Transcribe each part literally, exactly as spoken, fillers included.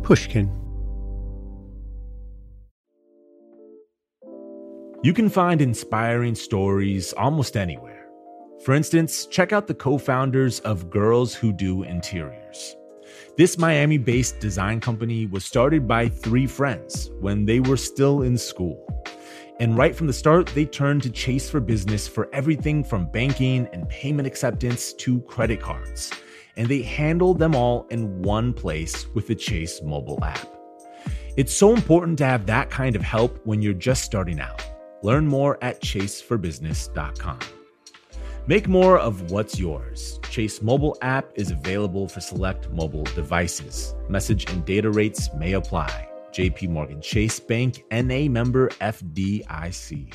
Pushkin. You can find inspiring stories almost anywhere. For instance, check out the co-founders of Girls Who Do Interiors. This Miami-based design company was started by three friends when they were still in school. And right from the start, they turned to Chase for Business for everything from banking and payment acceptance to credit cards. And they handled them all in one place with the Chase mobile app. It's so important to have that kind of help when you're just starting out. Learn more at chase for business dot com. Make more of what's yours. Chase mobile app is available for select mobile devices. Message and data rates may apply. J P Morgan Chase Bank, N A member F D I C.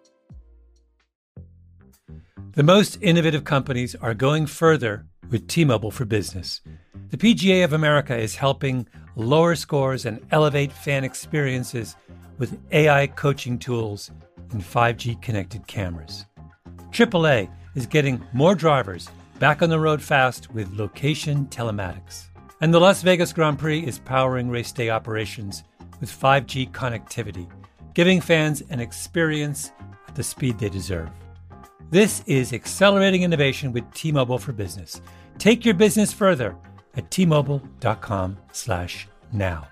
The most innovative companies are going further with T-Mobile for Business. The P G A of America is helping lower scores and elevate fan experiences with A I coaching tools and five G connected cameras. triple A is getting more drivers back on the road fast with location telematics. And the Las Vegas Grand Prix is powering race day operations with five G connectivity, giving fans an experience at the speed they deserve. This is accelerating innovation with T-Mobile for Business. Take your business further at T-Mobile.com slash now.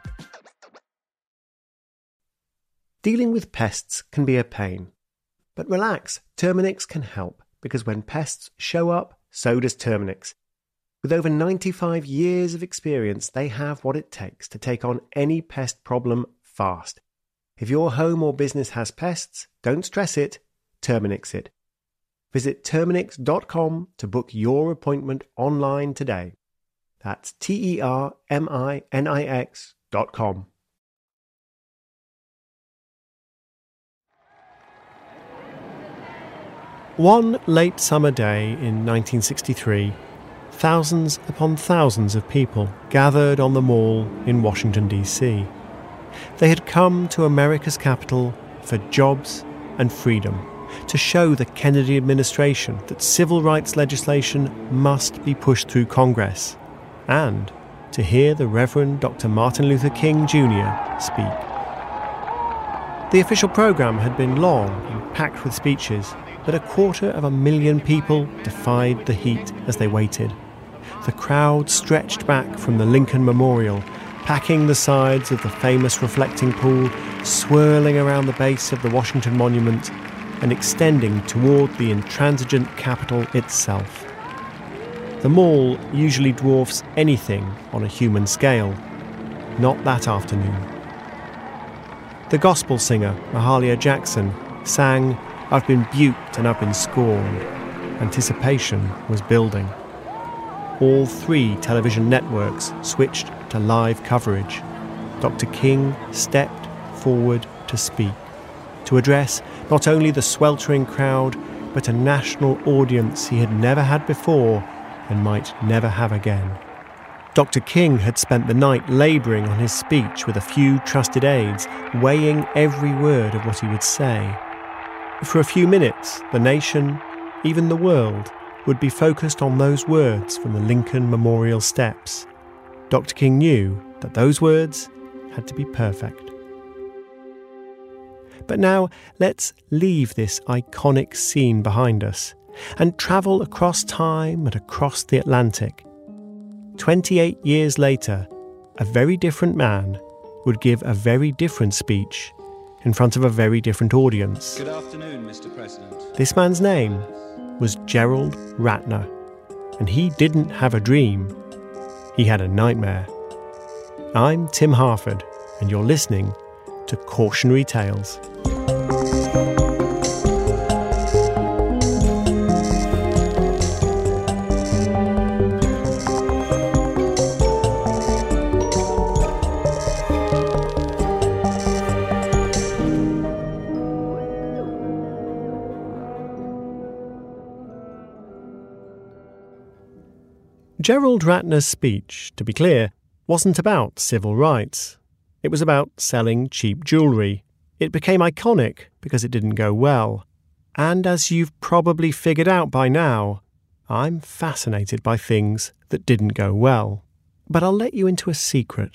Dealing with pests can be a pain. But relax, Terminix can help, because when pests show up, so does Terminix. With over ninety-five years of experience, they have what it takes to take on any pest problem fast. If your home or business has pests, don't stress it, Terminix it. Visit Terminix dot com to book your appointment online today. That's T E R M I N I X dot com. One late summer day in nineteen sixty-three, thousands upon thousands of people gathered on the Mall in Washington, D C. They had come to America's capital for jobs and freedom, to show the Kennedy administration that civil rights legislation must be pushed through Congress, and to hear the Reverend Doctor Martin Luther King Junior speak. The official program had been long and packed with speeches, but a quarter of a million people defied the heat as they waited. The crowd stretched back from the Lincoln Memorial, packing the sides of the famous reflecting pool, swirling around the base of the Washington Monument, and extending toward the intransigent Capitol itself. The Mall usually dwarfs anything on a human scale. Not that afternoon. The gospel singer, Mahalia Jackson, sang, "I've been buked and I've been scorned." Anticipation was building. All three television networks switched to live coverage. Doctor King stepped forward to speak, to address not only the sweltering crowd, but a national audience he had never had before and might never have again. Doctor King had spent the night labouring on his speech with a few trusted aides, weighing every word of what he would say. For a few minutes, the nation, even the world, would be focused on those words from the Lincoln Memorial steps. Doctor King knew that those words had to be perfect. But now, let's leave this iconic scene behind us and travel across time and across the Atlantic. twenty-eight years later, a very different man would give a very different speech in front of a very different audience. Good afternoon, Mister President. This man's name was Gerald Ratner, and he didn't have a dream. He had a nightmare. I'm Tim Harford, and you're listening to Cautionary Tales. Gerald Ratner's speech, to be clear, wasn't about civil rights. It was about selling cheap jewellery. It became iconic because it didn't go well. And as you've probably figured out by now, I'm fascinated by things that didn't go well. But I'll let you into a secret.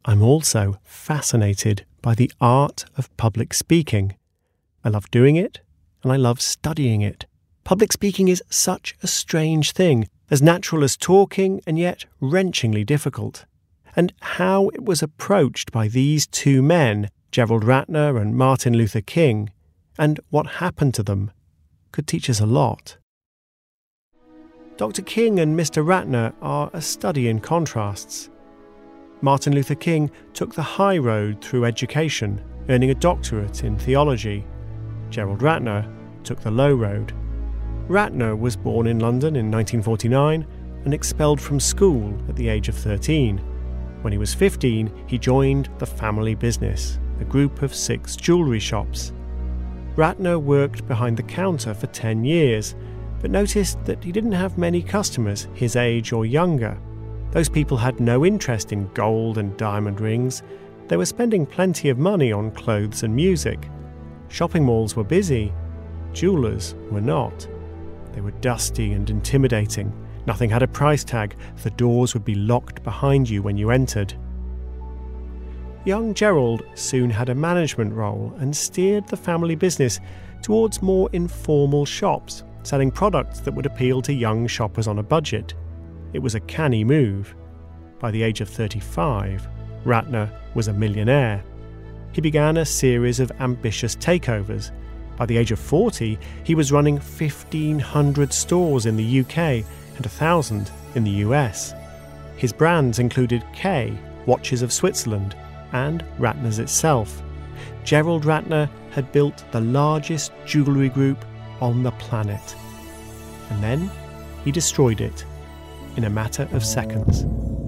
I'm also fascinated by the art of public speaking. I love doing it, and I love studying it. Public speaking is such a strange thing, as natural as talking and yet wrenchingly difficult. And how it was approached by these two men, Gerald Ratner and Martin Luther King, and what happened to them, could teach us a lot. Doctor King and Mister Ratner are a study in contrasts. Martin Luther King took the high road through education, earning a doctorate in theology. Gerald Ratner took the low road. Ratner was born in London in nineteen forty-nine and expelled from school at the age of thirteen. When he was fifteen, he joined the family business, a group of six jewellery shops. Ratner worked behind the counter for ten years, but noticed that he didn't have many customers his age or younger. Those people had no interest in gold and diamond rings. They were spending plenty of money on clothes and music. Shopping malls were busy. Jewellers were not. They were dusty and intimidating. Nothing had a price tag. The doors would be locked behind you when you entered. Young Gerald soon had a management role and steered the family business towards more informal shops, selling products that would appeal to young shoppers on a budget. It was a canny move. By the age of thirty-five, Ratner was a millionaire. He began a series of ambitious takeovers. By the age of forty, he was running fifteen hundred stores in the U K and one thousand in the U S. His brands included Kay, Watches of Switzerland, and Ratner's itself. Gerald Ratner had built the largest jewellery group on the planet. And then he destroyed it in a matter of seconds.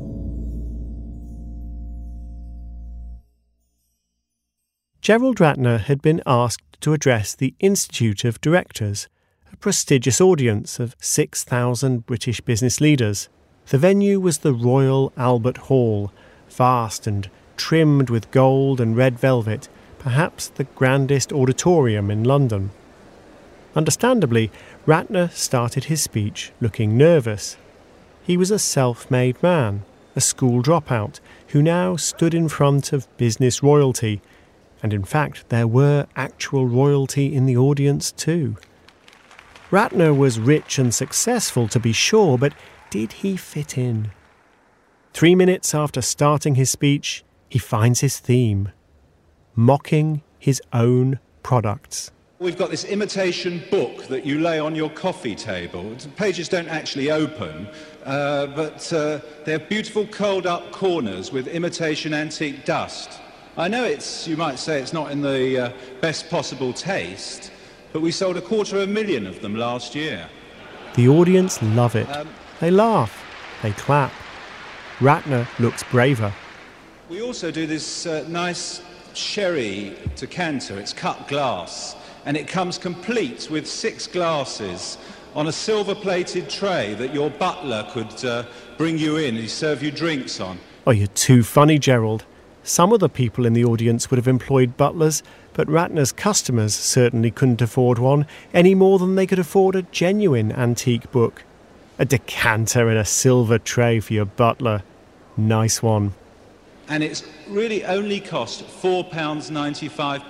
Gerald Ratner had been asked to address the Institute of Directors, a prestigious audience of six thousand British business leaders. The venue was the Royal Albert Hall, vast and trimmed with gold and red velvet, perhaps the grandest auditorium in London. Understandably, Ratner started his speech looking nervous. He was a self-made man, a school dropout, who now stood in front of business royalty, and in fact there were actual royalty in the audience too. Ratner was rich and successful, to be sure, but did he fit in? Three minutes after starting his speech, he finds his theme: mocking his own products. We've got this imitation book that you lay on your coffee table. The pages don't actually open, uh, but uh, they're beautiful curled-up corners with imitation antique dust. I know it's, you might say it's not in the uh, best possible taste, but we sold a quarter of a million of them last year. The audience love it. Um, they laugh. They clap. Ratner looks braver. We also do this uh, nice sherry decanter. It's cut glass, and it comes complete with six glasses on a silver-plated tray that your butler could uh, bring you in and serve you drinks on. Oh, you're too funny, Gerald. Some of the people in the audience would have employed butlers, but Ratner's customers certainly couldn't afford one, any more than they could afford a genuine antique book. A decanter in a silver tray for your butler. Nice one. And it's really only cost four pounds ninety-five.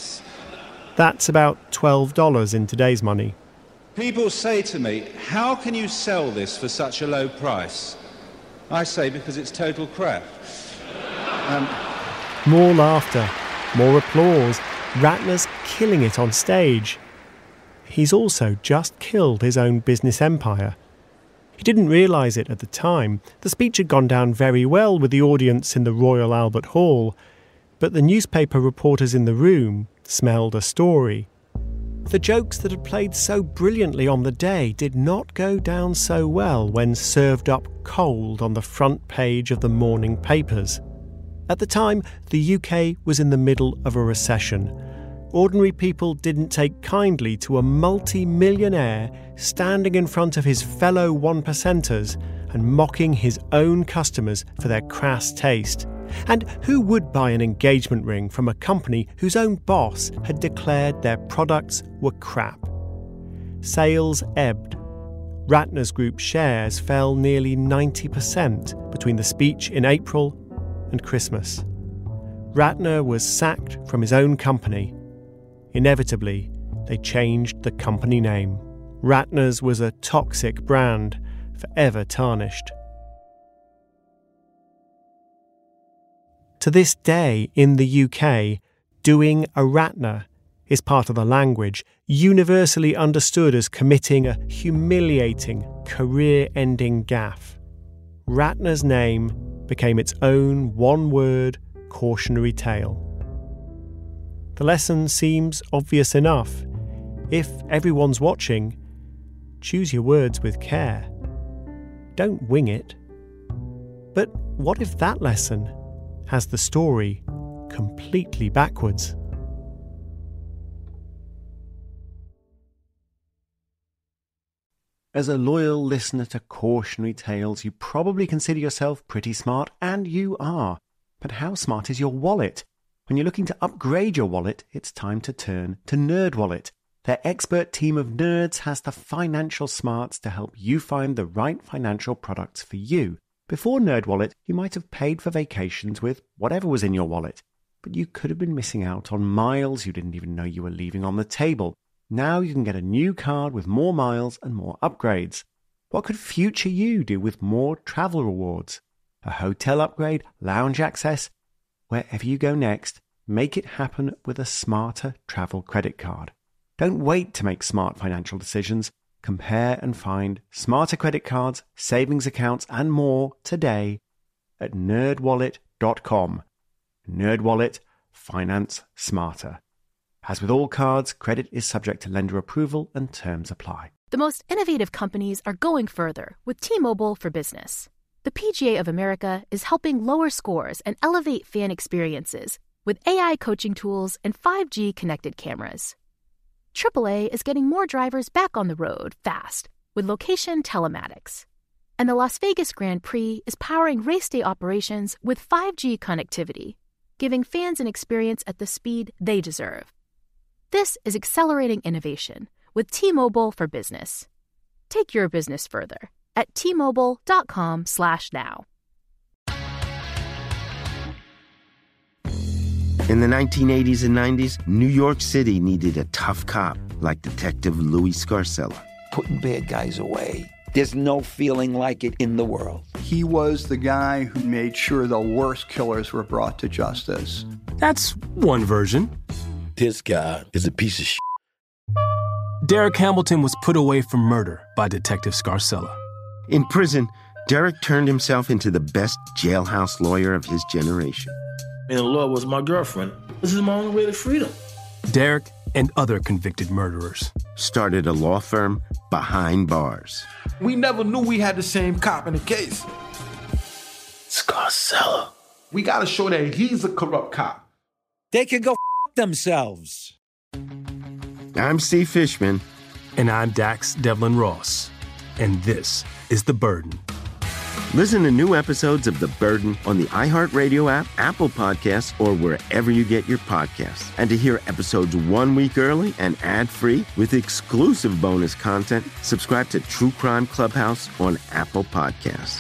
That's about twelve dollars in today's money. People say to me, how can you sell this for such a low price? I say, because it's total crap. Um, More laughter, more applause. Ratner's killing it on stage. He's also just killed his own business empire. He didn't realise it at the time. The speech had gone down very well with the audience in the Royal Albert Hall, but the newspaper reporters in the room smelled a story. The jokes that had played so brilliantly on the day did not go down so well when served up cold on the front page of the morning papers. At the time, the U K was in the middle of a recession. Ordinary people didn't take kindly to a multi-millionaire standing in front of his fellow one-percenters and mocking his own customers for their crass taste. And who would buy an engagement ring from a company whose own boss had declared their products were crap? Sales ebbed. Ratner's Group shares fell nearly ninety percent between the speech in April and Christmas. Ratner was sacked from his own company. Inevitably, they changed the company name. Ratner's was a toxic brand, forever tarnished. To this day, in the U K, doing a Ratner is part of the language, universally understood as committing a humiliating, career-ending gaffe. Ratner's name became its own one-word cautionary tale. The lesson seems obvious enough. If everyone's watching, choose your words with care. Don't wing it. But what if that lesson has the story completely backwards? As a loyal listener to cautionary tales, you probably consider yourself pretty smart, and you are. But how smart is your wallet? When you're looking to upgrade your wallet, it's time to turn to NerdWallet. Their expert team of nerds has the financial smarts to help you find the right financial products for you. Before NerdWallet, you might have paid for vacations with whatever was in your wallet, but you could have been missing out on miles you didn't even know you were leaving on the table. Now you can get a new card with more miles and more upgrades. What could future you do with more travel rewards? A hotel upgrade, lounge access? Wherever you go next, make it happen with a smarter travel credit card. Don't wait to make smart financial decisions. Compare and find smarter credit cards, savings accounts, and more today at nerd wallet dot com. NerdWallet, finance smarter. As with all cards, credit is subject to lender approval and terms apply. The most innovative companies are going further with T-Mobile for Business. The P G A of America is helping lower scores and elevate fan experiences with A I coaching tools and five G connected cameras. triple A is getting more drivers back on the road fast with location telematics. And the Las Vegas Grand Prix is powering race day operations with five G connectivity, giving fans an experience at the speed they deserve. This is accelerating innovation with T-Mobile for Business. Take your business further at T Mobile dot com slash now. In the nineteen eighties and nineties, New York City needed a tough cop like Detective Louis Scarcella. Putting bad guys away. There's no feeling like it in the world. He was the guy who made sure the worst killers were brought to justice. That's one version. This guy is a piece of shit. Derek Hamilton was put away for murder by Detective Scarcella. In prison, Derek turned himself into the best jailhouse lawyer of his generation. And the law was my girlfriend. This is my only way to freedom. Derek and other convicted murderers started a law firm behind bars. We never knew we had the same cop in the case. Scarcella. We gotta show that he's a corrupt cop. They can go f*** themselves. I'm Steve Fishman. And I'm Dax Devlin Ross. And this is The Burden. Listen to new episodes of The Burden on the iHeartRadio app, Apple Podcasts, or wherever you get your podcasts. And to hear episodes one week early and ad-free with exclusive bonus content, subscribe to True Crime Clubhouse on Apple Podcasts.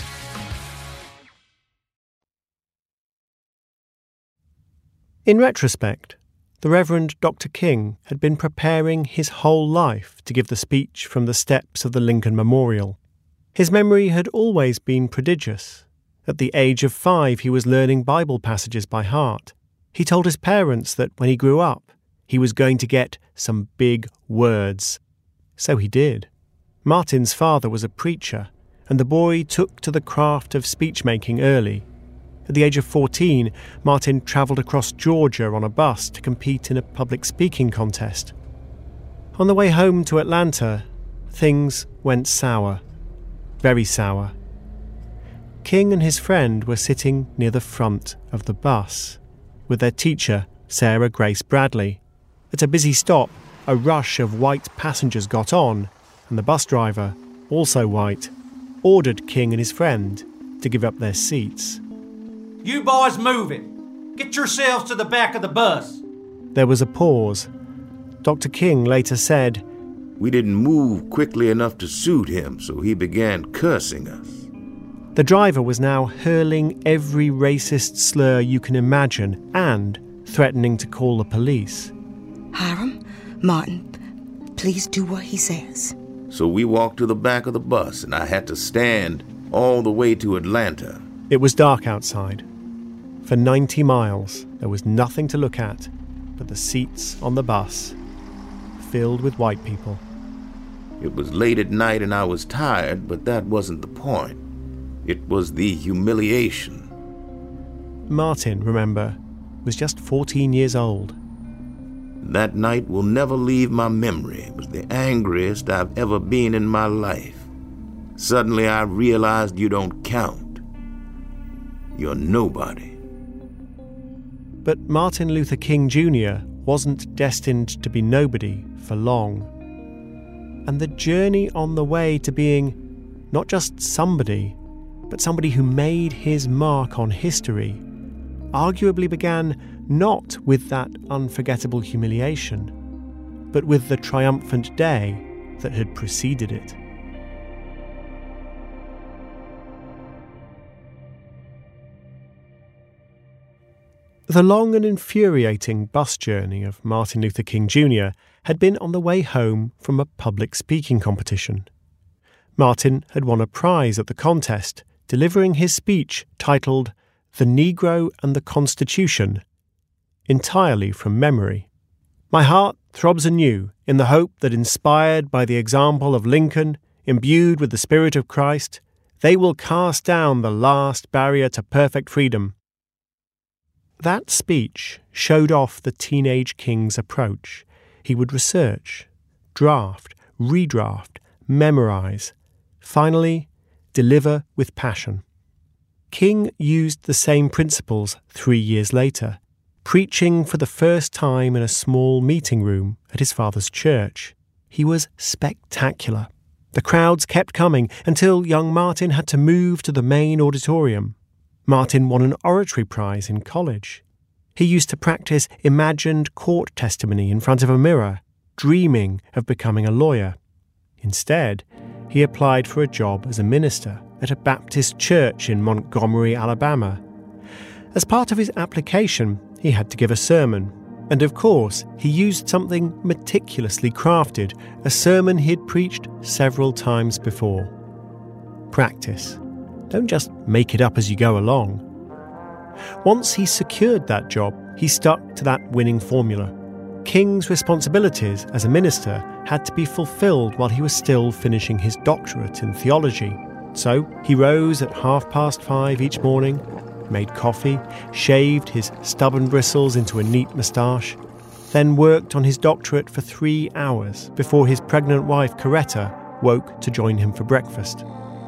In retrospect, the Reverend Doctor King had been preparing his whole life to give the speech from the steps of the Lincoln Memorial. His memory had always been prodigious. At the age of five, he was learning Bible passages by heart. He told his parents that when he grew up, he was going to get some big words. So he did. Martin's father was a preacher, and the boy took to the craft of speech-making early. At the age of fourteen, Martin travelled across Georgia on a bus to compete in a public speaking contest. On the way home to Atlanta, things went sour. Very sour. King and his friend were sitting near the front of the bus, with their teacher, Sarah Grace Bradley. At a busy stop, a rush of white passengers got on, and the bus driver, also white, ordered King and his friend to give up their seats. You boys move it. Get yourselves to the back of the bus. There was a pause. Doctor King later said, "We didn't move quickly enough to suit him, so he began cursing us." The driver was now hurling every racist slur you can imagine and threatening to call the police. Hiram, Martin, please do what he says. So we walked to the back of the bus, and I had to stand all the way to Atlanta. It was dark outside. For ninety miles, there was nothing to look at but the seats on the bus, filled with white people. It was late at night and I was tired, but that wasn't the point. It was the humiliation. Martin, remember, was just fourteen years old. That night will never leave my memory. It was the angriest I've ever been in my life. Suddenly I realized you don't count. You're nobody. But Martin Luther King Junior wasn't destined to be nobody for long. And the journey on the way to being not just somebody, but somebody who made his mark on history, arguably began not with that unforgettable humiliation, but with the triumphant day that had preceded it. The long and infuriating bus journey of Martin Luther King Junior had been on the way home from a public speaking competition. Martin had won a prize at the contest, delivering his speech titled The Negro and the Constitution, entirely from memory. My heart throbs anew in the hope that, inspired by the example of Lincoln, imbued with the spirit of Christ, they will cast down the last barrier to perfect freedom. That speech showed off the teenage King's approach. He would research, draft, redraft, memorize, finally deliver with passion. King used the same principles three years later, preaching for the first time in a small meeting room at his father's church. He was spectacular. The crowds kept coming until young Martin had to move to the main auditorium. Martin won an oratory prize in college. He used to practice imagined court testimony in front of a mirror, dreaming of becoming a lawyer. Instead, he applied for a job as a minister at a Baptist church in Montgomery, Alabama. As part of his application, he had to give a sermon. And of course, he used something meticulously crafted, a sermon he'd preached several times before. Practice. Don't just make it up as you go along. Once he secured that job, he stuck to that winning formula. King's responsibilities as a minister had to be fulfilled while he was still finishing his doctorate in theology. So he rose at half past five each morning, made coffee, shaved his stubborn bristles into a neat moustache, then worked on his doctorate for three hours before his pregnant wife, Coretta, woke to join him for breakfast.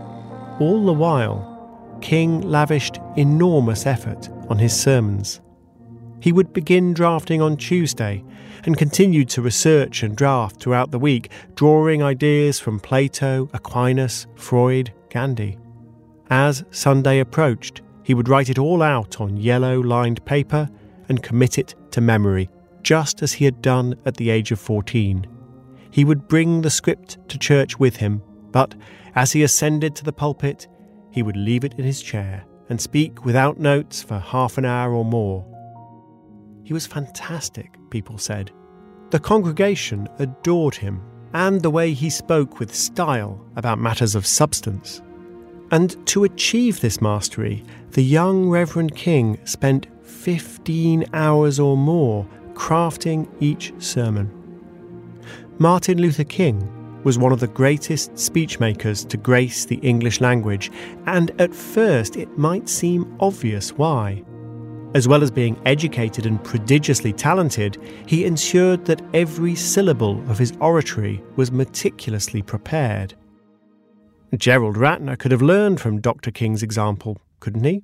All the while, King lavished enormous effort on his sermons. He would begin drafting on Tuesday and continued to research and draft throughout the week, drawing ideas from Plato, Aquinas, Freud, Gandhi. As Sunday approached, he would write it all out on yellow-lined paper and commit it to memory, just as he had done at the age of fourteen. He would bring the script to church with him, but as he ascended to the pulpit, he would leave it in his chair and speak without notes for half an hour or more. He was fantastic, people said. The congregation adored him, and the way he spoke with style about matters of substance. And to achieve this mastery, the young Reverend King spent fifteen hours or more crafting each sermon. Martin Luther King was one of the greatest speechmakers to grace the English language, and at first it might seem obvious why. As well as being educated and prodigiously talented, he ensured that every syllable of his oratory was meticulously prepared. Gerald Ratner could have learned from Doctor King's example, couldn't he?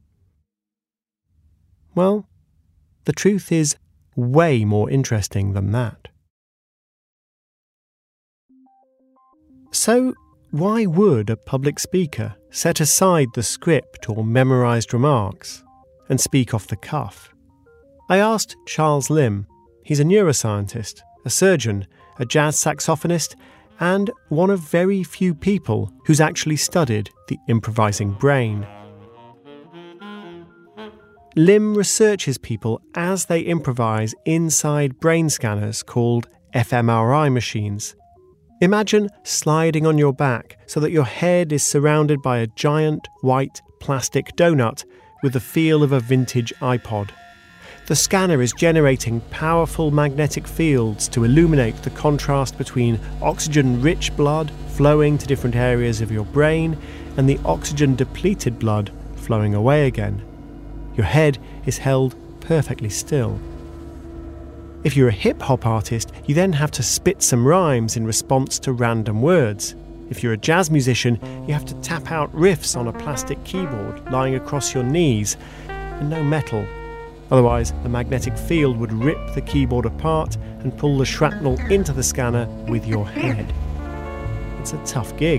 Well, the truth is way more interesting than that. So, why would a public speaker set aside the script or memorised remarks and speak off the cuff? I asked Charles Lim. He's a neuroscientist, a surgeon, a jazz saxophonist, and one of very few people who's actually studied the improvising brain. Lim researches people as they improvise inside brain scanners called f M R I machines. Imagine sliding on your back so that your head is surrounded by a giant white plastic donut with the feel of a vintage iPod. The scanner is generating powerful magnetic fields to illuminate the contrast between oxygen-rich blood flowing to different areas of your brain and the oxygen-depleted blood flowing away again. Your head is held perfectly still. If you're a hip-hop artist, you then have to spit some rhymes in response to random words. If you're a jazz musician, you have to tap out riffs on a plastic keyboard lying across your knees, and no metal. Otherwise, the magnetic field would rip the keyboard apart and pull the shrapnel into the scanner with your head. It's a tough gig.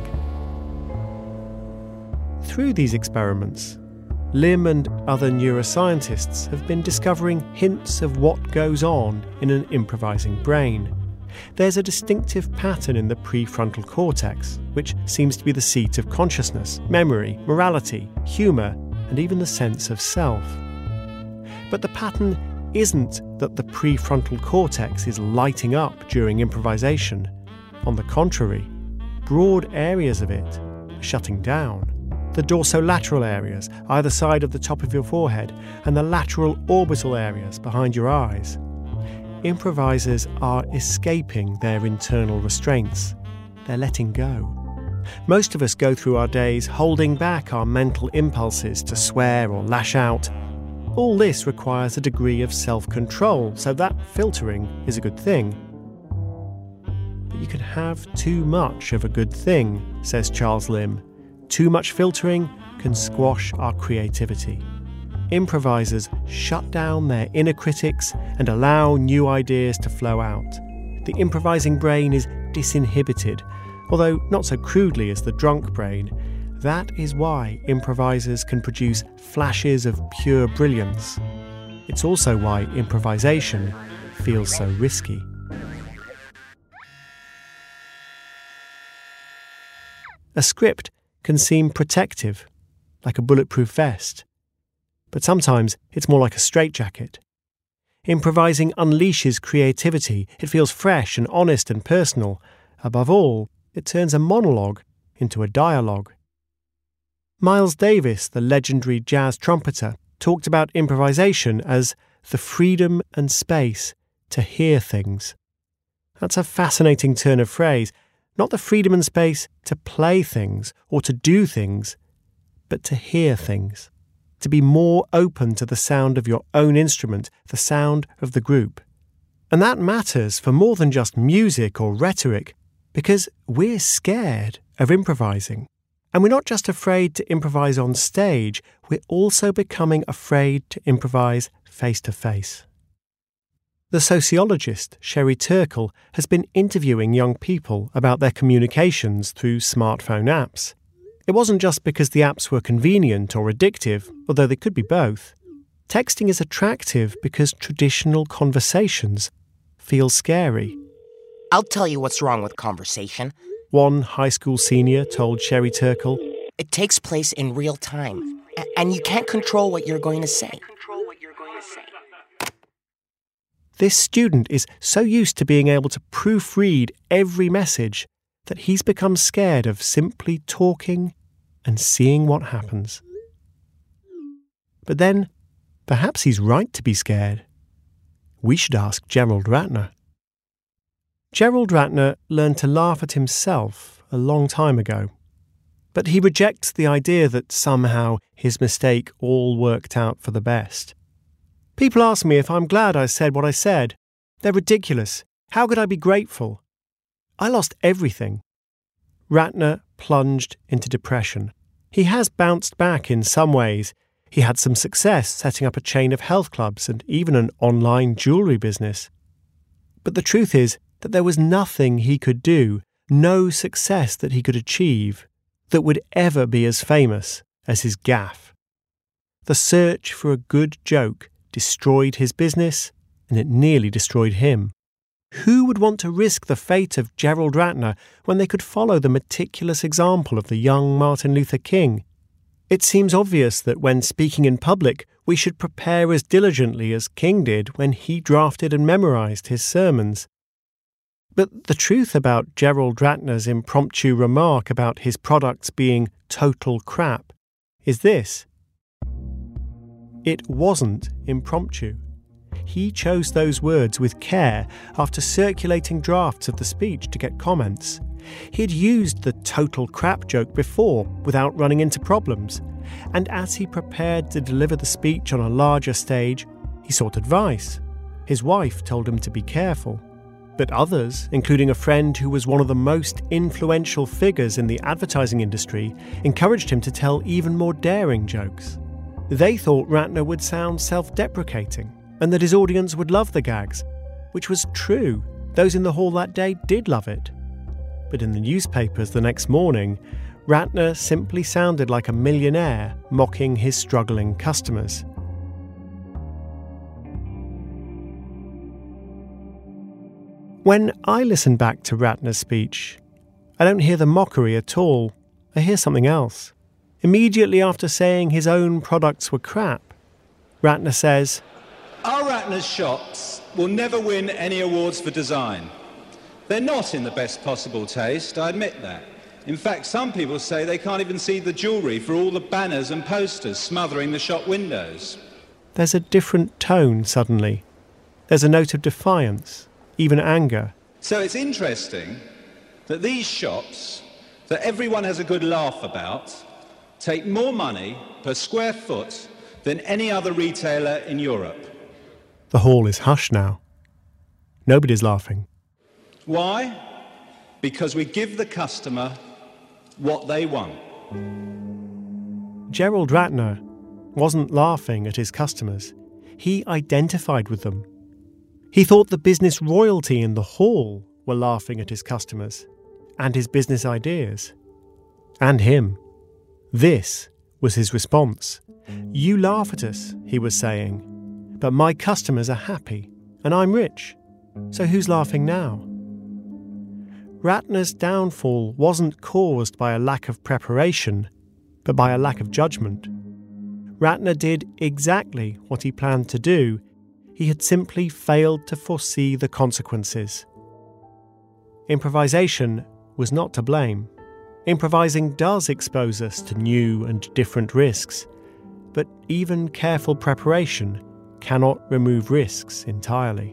Through these experiments, Lim and other neuroscientists have been discovering hints of what goes on in an improvising brain. There's a distinctive pattern in the prefrontal cortex, which seems to be the seat of consciousness, memory, morality, humour, and even the sense of self. But the pattern isn't that the prefrontal cortex is lighting up during improvisation. On the contrary, broad areas of it are shutting down. The dorsolateral areas, either side of the top of your forehead, and the lateral orbital areas behind your eyes. Improvisers are escaping their internal restraints. They're letting go. Most of us go through our days holding back our mental impulses to swear or lash out. All this requires a degree of self-control, so that filtering is a good thing. But you can have too much of a good thing, says Charles Lim. Too much filtering can squash our creativity. Improvisers shut down their inner critics and allow new ideas to flow out. The improvising brain is disinhibited, although not so crudely as the drunk brain. That is why improvisers can produce flashes of pure brilliance. It's also why improvisation feels so risky. A script can seem protective, like a bulletproof vest. But sometimes it's more like a straitjacket. Improvising unleashes creativity. It feels fresh and honest and personal. Above all, it turns a monologue into a dialogue. Miles Davis, the legendary jazz trumpeter, talked about improvisation as the freedom and space to hear things. That's a fascinating turn of phrase. Not the freedom and space to play things or to do things, but to hear things. To be more open to the sound of your own instrument, the sound of the group. And that matters for more than just music or rhetoric, because we're scared of improvising. And we're not just afraid to improvise on stage, we're also becoming afraid to improvise face to face. The sociologist Sherry Turkle has been interviewing young people about their communications through smartphone apps. It wasn't just because the apps were convenient or addictive, although they could be both. Texting is attractive because traditional conversations feel scary. I'll tell you what's wrong with conversation. One high school senior told Sherry Turkle. It takes place in real time, and you can't control what you're going to say. This student is so used to being able to proofread every message that he's become scared of simply talking and seeing what happens. But then, perhaps he's right to be scared. We should ask Gerald Ratner. Gerald Ratner learned to laugh at himself a long time ago. But he rejects the idea that somehow his mistake all worked out for the best. People ask me if I'm glad I said what I said. They're ridiculous. How could I be grateful? I lost everything. Ratner plunged into depression. He has bounced back in some ways. He had some success setting up a chain of health clubs and even an online jewellery business. But the truth is that there was nothing he could do, no success that he could achieve, that would ever be as famous as his gaffe. The search for a good joke destroyed his business, and it nearly destroyed him. Who would want to risk the fate of Gerald Ratner when they could follow the meticulous example of the young Martin Luther King? It seems obvious that when speaking in public, We should prepare as diligently as King did when he drafted and memorized his sermons. But the truth about Gerald Ratner's impromptu remark about his products being total crap is this. It wasn't impromptu. He chose those words with care after circulating drafts of the speech to get comments. He'd used the total crap joke before without running into problems, and as he prepared to deliver the speech on a larger stage, he sought advice. His wife told him to be careful. But others, including a friend who was one of the most influential figures in the advertising industry, encouraged him to tell even more daring jokes. They thought Ratner would sound self-deprecating and that his audience would love the gags, which was true. Those in the hall that day did love it. But in the newspapers the next morning, Ratner simply sounded like a millionaire mocking his struggling customers. When I listen back to Ratner's speech, I don't hear the mockery at all. I hear something else. Immediately after saying his own products were crap, Ratner says, "Our Ratner's shops will never win any awards for design. They're not in the best possible taste, I admit that. In fact, some people say they can't even see the jewellery for all the banners and posters smothering the shop windows." There's a different tone suddenly. There's a note of defiance, even anger. So it's interesting that these shops, that everyone has a good laugh about, take more money per square foot than any other retailer in Europe. The hall is hushed now. Nobody's laughing. Why? Because we give the customer what they want. Gerald Ratner wasn't laughing at his customers. He identified with them. He thought the business royalty in the hall were laughing at his customers and his business ideas. And him. This was his response. "You laugh at us," he was saying, "but my customers are happy and I'm rich. So who's laughing now?" Ratner's downfall wasn't caused by a lack of preparation, but by a lack of judgment. Ratner did exactly what he planned to do. He had simply failed to foresee the consequences. Improvisation was not to blame. Improvising does expose us to new and different risks, but even careful preparation cannot remove risks entirely.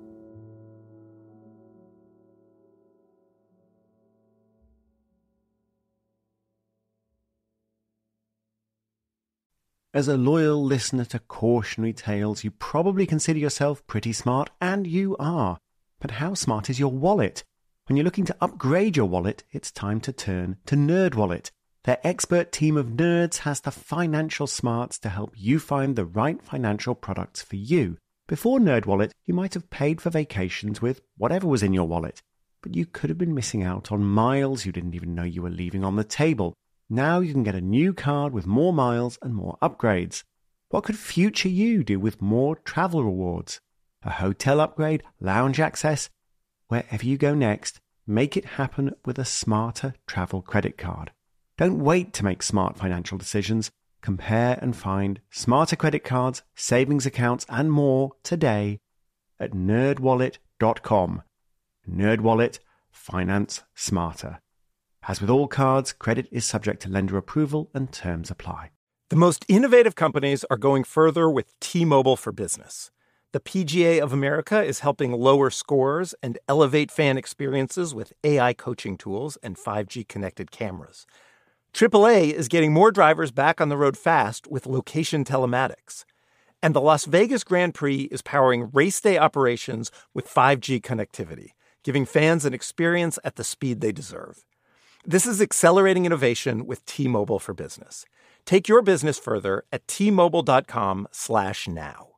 As a loyal listener to cautionary tales, you probably consider yourself pretty smart, and you are. But how smart is your wallet? When you're looking to upgrade your wallet, it's time to turn to NerdWallet. Their expert team of nerds has the financial smarts to help you find the right financial products for you. Before NerdWallet, you might have paid for vacations with whatever was in your wallet, but you could have been missing out on miles you didn't even know you were leaving on the table. Now you can get a new card with more miles and more upgrades. What could future you do with more travel rewards? A hotel upgrade, lounge access? Wherever you go next, make it happen with a smarter travel credit card. Don't wait to make smart financial decisions. Compare and find smarter credit cards, savings accounts, and more today at nerd wallet dot com. NerdWallet. Finance smarter. As with all cards, credit is subject to lender approval and terms apply. The most innovative companies are going further with T-Mobile for Business. The P G A of America is helping lower scores and elevate fan experiences with A I coaching tools and five G connected cameras. triple A is getting more drivers back on the road fast with location telematics. And the Las Vegas Grand Prix is powering race day operations with five G connectivity, giving fans an experience at the speed they deserve. This is accelerating innovation with T-Mobile for Business. Take your business further at T-Mobile.com slash now.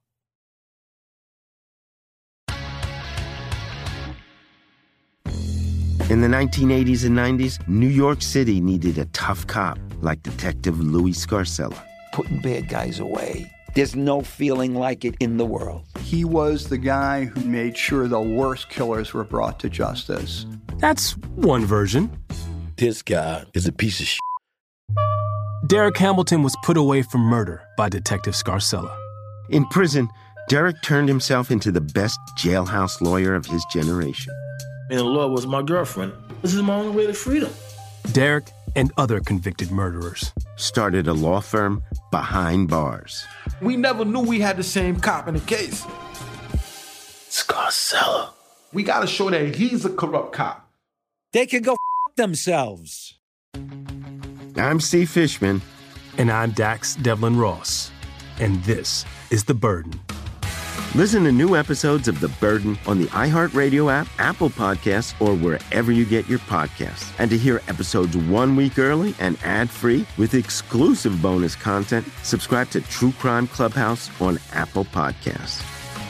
In the nineteen eighties and nineties, New York City needed a tough cop like Detective Louis Scarcella. Putting bad guys away. There's no feeling like it in the world. He was the guy who made sure the worst killers were brought to justice. That's one version. This guy is a piece of shit. Derek Hamilton was put away for murder by Detective Scarcella. In prison, Derek turned himself into the best jailhouse lawyer of his generation. And the law was my girlfriend. This is my only way to freedom. Derek and other convicted murderers started a law firm behind bars. We never knew we had the same cop in the case. Scarcella. We gotta show that he's a corrupt cop. They can go f*** themselves. I'm Steve Fishman. And I'm Dax Devlin Ross. And this is The Burden. Listen to new episodes of The Burden on the iHeartRadio app, Apple Podcasts, or wherever you get your podcasts. And to hear episodes one week early and ad-free with exclusive bonus content, subscribe to True Crime Clubhouse on Apple Podcasts.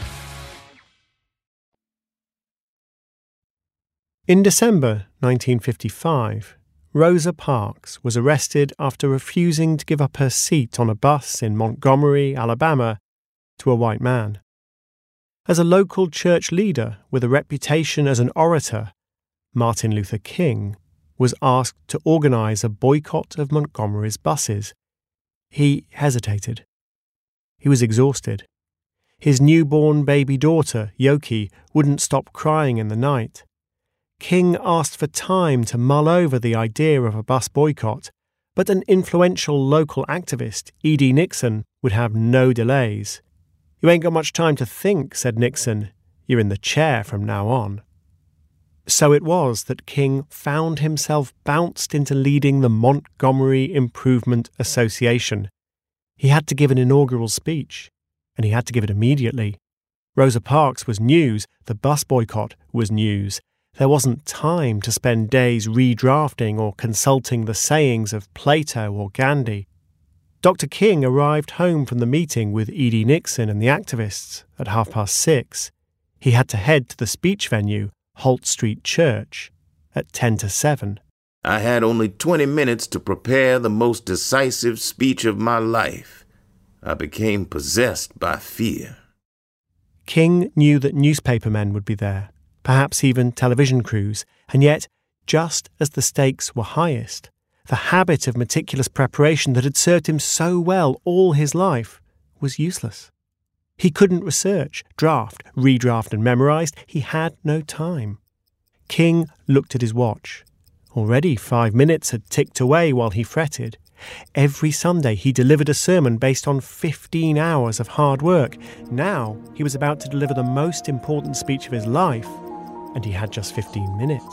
In December nineteen fifty-five, Rosa Parks was arrested after refusing to give up her seat on a bus in Montgomery, Alabama, to a white man. As a local church leader with a reputation as an orator, Martin Luther King was asked to organize a boycott of Montgomery's buses. He hesitated. He was exhausted. His newborn baby daughter, Yoki, wouldn't stop crying in the night. King asked for time to mull over the idea of a bus boycott, but an influential local activist, E D Nixon, would have no delays. "You ain't got much time to think," said Nixon. "You're in the chair from now on." So it was that King found himself bounced into leading the Montgomery Improvement Association. He had to give an inaugural speech, and he had to give it immediately. Rosa Parks was news, the bus boycott was news. There wasn't time to spend days redrafting or consulting the sayings of Plato or Gandhi. Doctor King arrived home from the meeting with E D Nixon and the activists at half past six. He had to head to the speech venue, Holt Street Church, at ten to seven. I had only twenty minutes to prepare the most decisive speech of my life. I became possessed by fear. King knew that newspapermen would be there, perhaps even television crews, and yet, just as the stakes were highest, the habit of meticulous preparation that had served him so well all his life was useless. He couldn't research, draft, redraft and memorize. He had no time. King looked at his watch. Already five minutes had ticked away while he fretted. Every Sunday he delivered a sermon based on fifteen hours of hard work. Now he was about to deliver the most important speech of his life, and he had just fifteen minutes.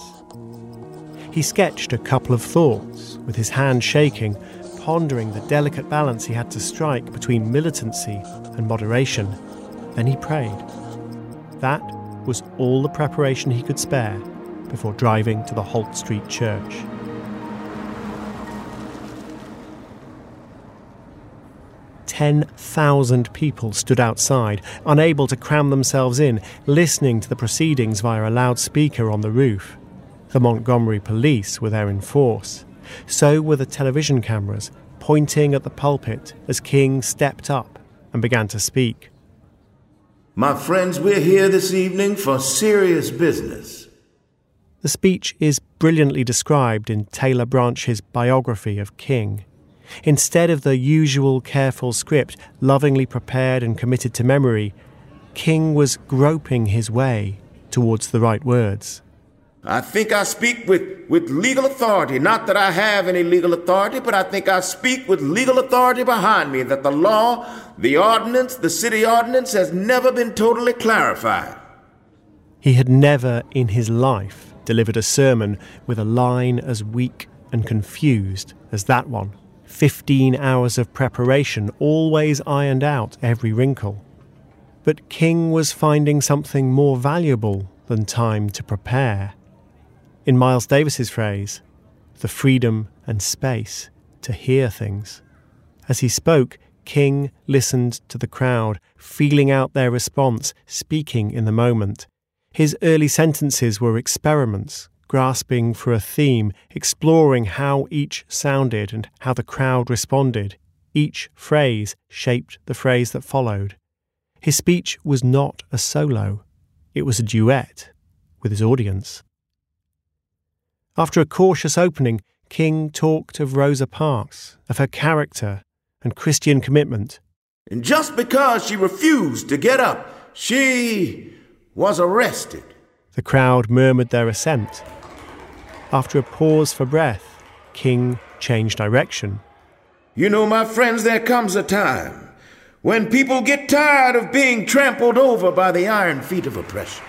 He sketched a couple of thoughts, with his hand shaking, pondering the delicate balance he had to strike between militancy and moderation. Then he prayed. That was all the preparation he could spare before driving to the Holt Street Church. Ten thousand people stood outside, unable to cram themselves in, listening to the proceedings via a loudspeaker on the roof. The Montgomery police were there in force. So were the television cameras, pointing at the pulpit as King stepped up and began to speak. My friends, we're here this evening for serious business. The speech is brilliantly described in Taylor Branch's biography of King. Instead of the usual careful script, lovingly prepared and committed to memory, King was groping his way towards the right words. I think I speak with, with legal authority. Not that I have any legal authority, but I think I speak with legal authority behind me that the law, the ordinance, the city ordinance has never been totally clarified. He had never in his life delivered a sermon with a line as weak and confused as that one. Fifteen hours of preparation always ironed out every wrinkle. But King was finding something more valuable than time to prepare. In Miles Davis's phrase, the freedom and space to hear things. As he spoke, King listened to the crowd, feeling out their response, speaking in the moment. His early sentences were experiments, grasping for a theme, exploring how each sounded and how the crowd responded. Each phrase shaped the phrase that followed. His speech was not a solo. It was a duet with his audience. After a cautious opening, King talked of Rosa Parks, of her character and Christian commitment. And just because she refused to get up, she was arrested. The crowd murmured their assent. After a pause for breath, King changed direction. You know, my friends, there comes a time when people get tired of being trampled over by the iron feet of oppression.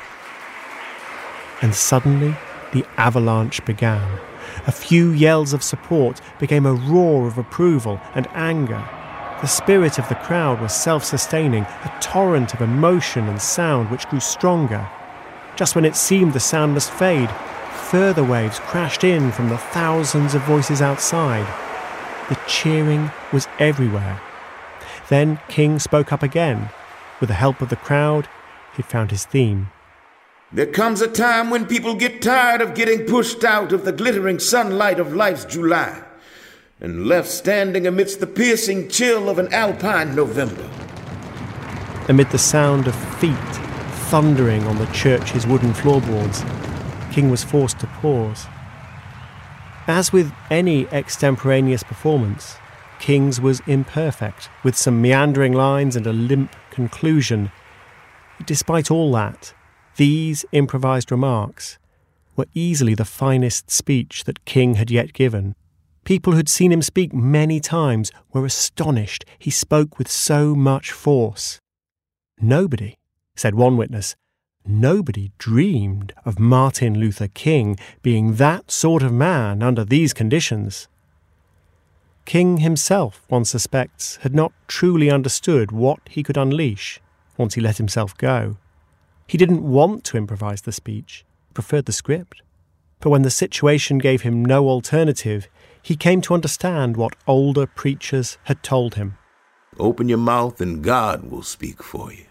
And suddenly, the avalanche began. A few yells of support became a roar of approval and anger. The spirit of the crowd was self-sustaining, a torrent of emotion and sound which grew stronger. Just when it seemed the sound must fade, further waves crashed in from the thousands of voices outside. The cheering was everywhere. Then King spoke up again. With the help of the crowd, he'd found his theme. There comes a time when people get tired of getting pushed out of the glittering sunlight of life's July and left standing amidst the piercing chill of an alpine November. Amid the sound of feet thundering on the church's wooden floorboards, King was forced to pause. As with any extemporaneous performance, King's was imperfect, with some meandering lines and a limp conclusion. Despite all that, these improvised remarks were easily the finest speech that King had yet given. People who'd seen him speak many times were astonished he spoke with so much force. Nobody, said one witness, nobody dreamed of Martin Luther King being that sort of man under these conditions. King himself, one suspects, had not truly understood what he could unleash once he let himself go. He didn't want to improvise the speech, preferred the script. But when the situation gave him no alternative, he came to understand what older preachers had told him. Open your mouth and God will speak for you.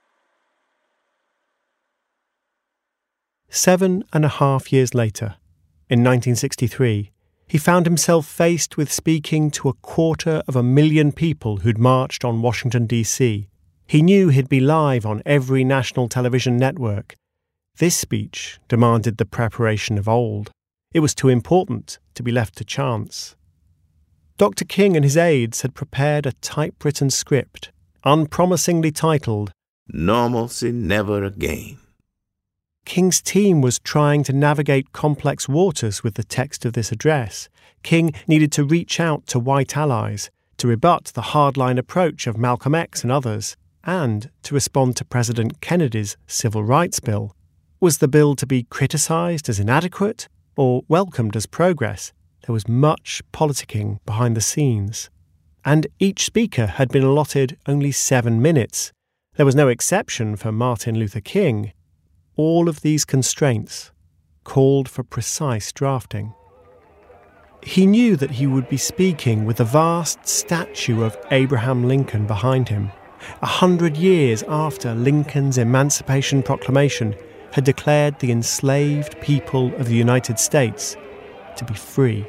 Seven and a half years later, in nineteen sixty-three, he found himself faced with speaking to a quarter of a million people who'd marched on Washington, D C. He knew he'd be live on every national television network. This speech demanded the preparation of old. It was too important to be left to chance. Doctor King and his aides had prepared a typewritten script, unpromisingly titled, Normalcy Never Again. King's team was trying to navigate complex waters with the text of this address. King needed to reach out to white allies, to rebut the hardline approach of Malcolm X and others, and to respond to President Kennedy's Civil Rights Bill. Was the bill to be criticised as inadequate or welcomed as progress? There was much politicking behind the scenes. And each speaker had been allotted only seven minutes. There was no exception for Martin Luther King. All of these constraints called for precise drafting. He knew that he would be speaking with a vast statue of Abraham Lincoln behind him, a hundred years after Lincoln's Emancipation Proclamation had declared the enslaved people of the United States to be free.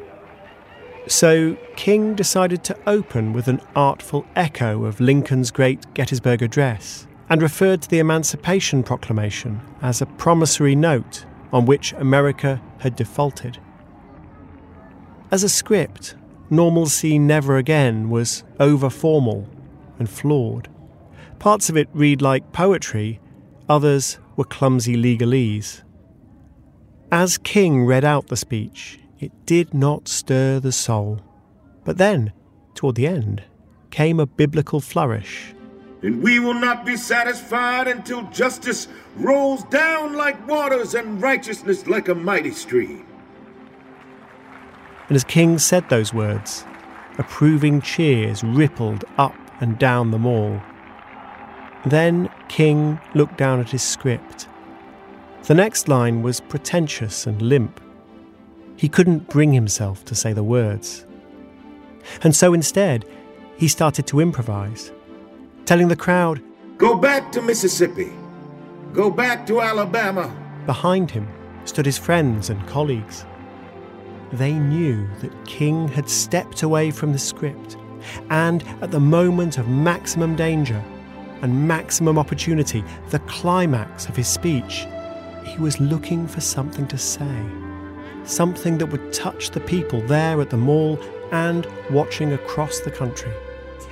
So King decided to open with an artful echo of Lincoln's great Gettysburg Address and referred to the Emancipation Proclamation as a promissory note on which America had defaulted. As a script, Normalcy Never Again was over-formal and flawed. Parts of it read like poetry, others were clumsy legalese. As King read out the speech, it did not stir the soul. But then, toward the end, came a biblical flourish. And we will not be satisfied until justice rolls down like waters and righteousness like a mighty stream. And as King said those words, approving cheers rippled up and down the mall. Then King looked down at his script. The next line was pretentious and limp. He couldn't bring himself to say the words. And so instead, he started to improvise, telling the crowd, Go back to Mississippi. Go back to Alabama. Behind him stood his friends and colleagues. They knew that King had stepped away from the script, and at the moment of maximum danger and maximum opportunity, the climax of his speech, he was looking for something to say, something that would touch the people there at the mall and watching across the country. Tell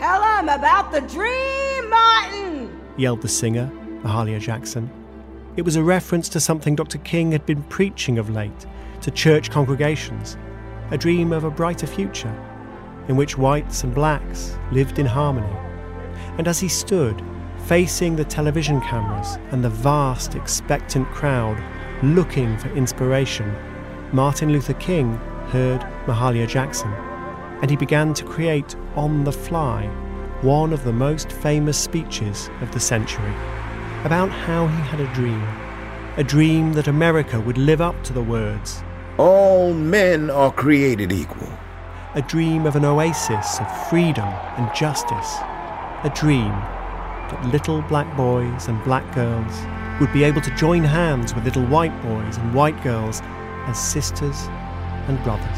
them about the dream, Martin! Yelled the singer, Mahalia Jackson. It was a reference to something Doctor King had been preaching of late to church congregations, a dream of a brighter future in which whites and blacks lived in harmony. And as he stood, facing the television cameras and the vast, expectant crowd looking for inspiration, Martin Luther King heard Mahalia Jackson, and he began to create on the fly one of the most famous speeches of the century about how he had a dream, a dream that America would live up to the words, "All men are created equal." A dream of an oasis of freedom and justice, a dream that little black boys and black girls would be able to join hands with little white boys and white girls as sisters and brothers.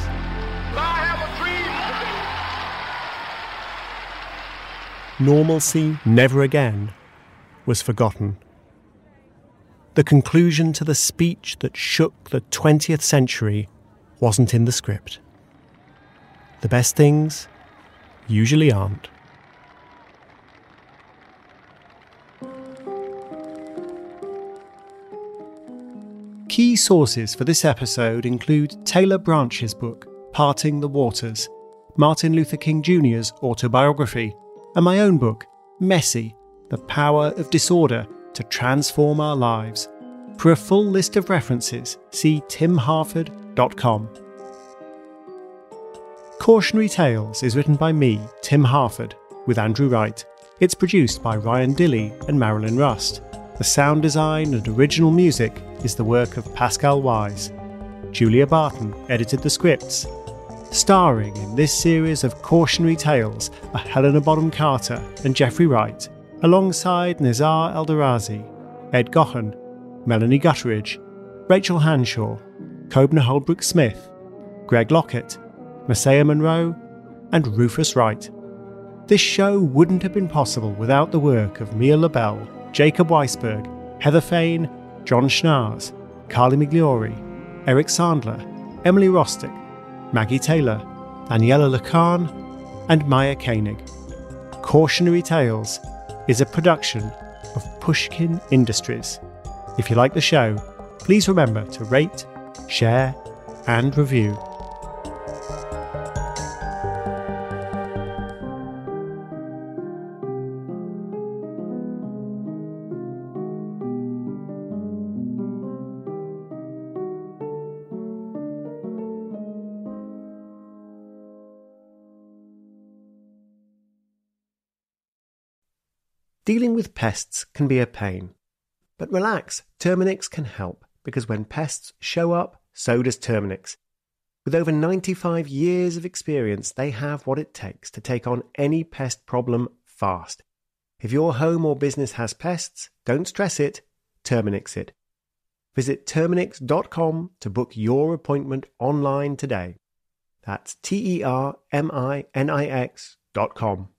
Normalcy never again was forgotten. The conclusion to the speech that shook the twentieth century wasn't in the script. The best things usually aren't. Key sources for this episode include Taylor Branch's book, Parting the Waters, Martin Luther King Junior's autobiography, and my own book, Messy, The Power of Disorder to Transform Our Lives. For a full list of references, see tim harford dot com. Cautionary Tales is written by me, Tim Harford, with Andrew Wright. It's produced by Ryan Dilley and Marilyn Rust. The sound design and original music is the work of Pascal Wise. Julia Barton edited the scripts. Starring in this series of Cautionary Tales are Helena Bonham Carter and Jeffrey Wright, alongside Nizar Eldarazi, Ed Gohan, Melanie Gutteridge, Rachel Hanshaw, Kobna Holbrook-Smith, Greg Lockett, Masaya Monroe, and Rufus Wright. This show wouldn't have been possible without the work of Mia LaBelle, Jacob Weisberg, Heather Fain, John Schnars, Carly Migliori, Eric Sandler, Emily Rostick, Maggie Taylor, Daniela Lacan, and Maya Koenig. Cautionary Tales is a production of Pushkin Industries. If you like the show, please remember to rate, share, and review. Dealing with pests can be a pain. But relax, Terminix can help, because when pests show up, so does Terminix. With over ninety-five years of experience, they have what it takes to take on any pest problem fast. If your home or business has pests, don't stress it, Terminix it. Visit Terminix dot com to book your appointment online today. That's T E R M I N I X dot com.